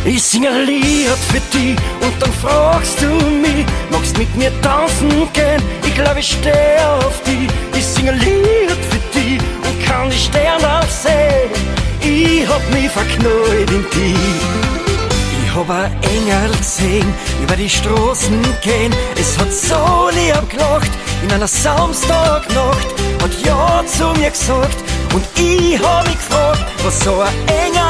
Ich sing ein Lied für dich und dann fragst du mich, magst mit mir tanzen gehen? Ich glaube, ich steh auf dich. Ich sing ein Lied für dich und kann die Sterne sehen. Ich hab mich verknallt in dich. Ich hab ein Engel gesehen, über die Straßen gehen. Es hat so lieb gelacht, in einer Samstagnacht. Hat ja zu mir gesagt und ich hab mich gefragt, was so ein Engel